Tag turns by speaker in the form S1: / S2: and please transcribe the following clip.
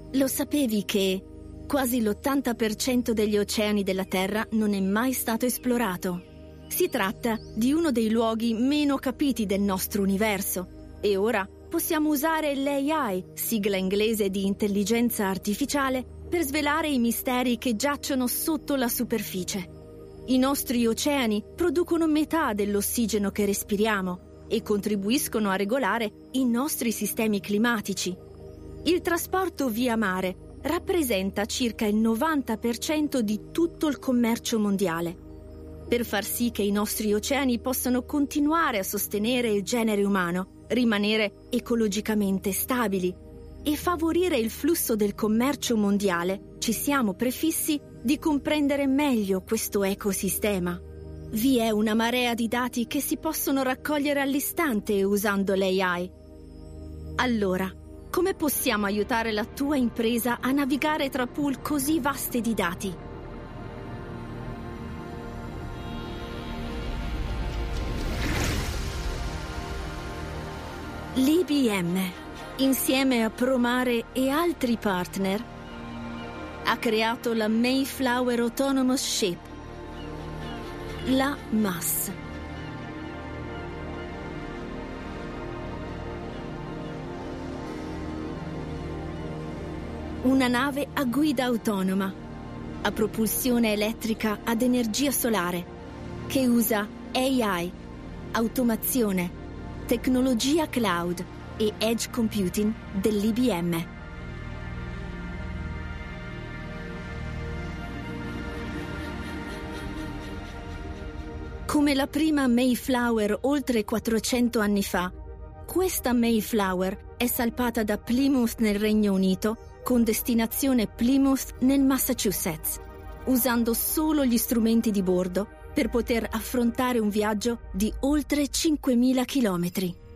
S1: Lo sapevi che quasi l'80% degli oceani della Terra non è mai stato esplorato? Si tratta di uno dei luoghi meno capiti del nostro universo e ora possiamo usare l'AI, sigla inglese di intelligenza artificiale, per svelare i misteri che giacciono sotto la superficie. I nostri oceani producono metà dell'ossigeno che respiriamo e contribuiscono a regolare i nostri sistemi climatici. Il trasporto via mare rappresenta circa il 90% di tutto il commercio mondiale. Per far sì che i nostri oceani possano continuare a sostenere il genere umano, rimanere ecologicamente stabili e favorire il flusso del commercio mondiale, ci siamo prefissi di comprendere meglio questo ecosistema. Vi è una marea di dati che si possono raccogliere all'istante usando l'AI. Allora, come possiamo aiutare la tua impresa a navigare tra pool così vasti di dati? L'IBM, insieme a Promare e altri partner, ha creato la Mayflower Autonomous Ship, la MAS. Una nave a guida autonoma, a propulsione elettrica ad energia solare, che usa AI, automazione, tecnologia cloud e edge computing dell'IBM. Come la prima Mayflower oltre 400 anni fa, questa Mayflower è salpata da Plymouth nel Regno Unito con destinazione Plymouth nel Massachusetts, usando solo gli strumenti di bordo per poter affrontare un viaggio di oltre 5.000 chilometri.